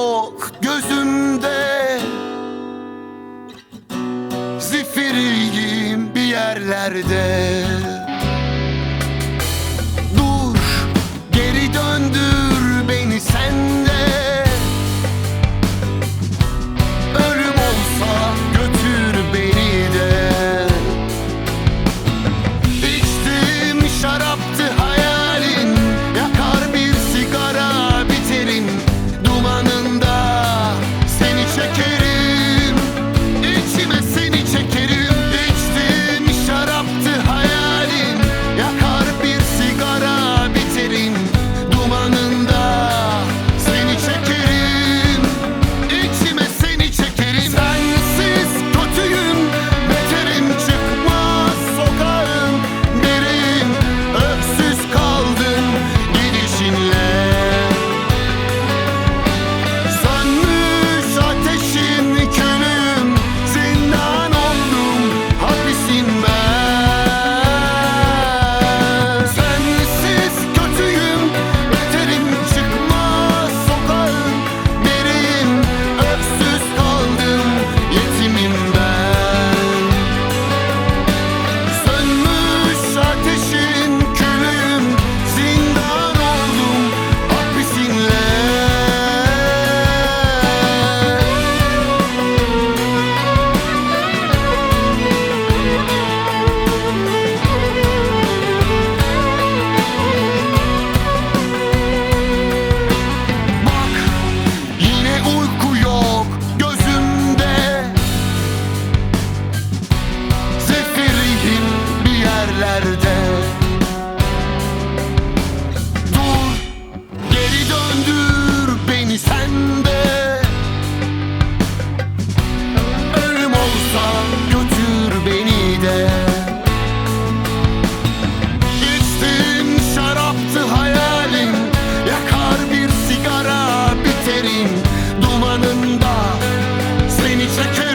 yok gözümde, zifiriyim bir yerlerde. Dur, geri döndür beni sende. Ölüm olsa götür beni de. İçtim şaraptı hayalin, yakar bir sigara biterim. Dumanında seni çekerim, içime seni çekerim. İçtim şaraptı hayalin, yakar bir sigara biterim. Dumanında seni çekerim, içime seni çekerim. Sensiz kötüyüm, beterim, çıkmaz sokağım. Biriyim, öksüz kaldım gidişinle. Sönmüş ateşin külüm, zindan oldum hapisim ben. Sensiz kötüyüm, beterim, çıkmaz sokağım. Biriyim, öksüz kaldım yetimim ben. Sönmüş ateşin külüm, zindan oldum hapisinle. Bak, yine uyku yok gözümde, zefiriyim bir yerlerde. Dur, geri döndür beni sende. Ölüm olsa götür beni de. İçtim şaraptı hayalim, yakar bir sigara biterim. Dumanında seni çekerim.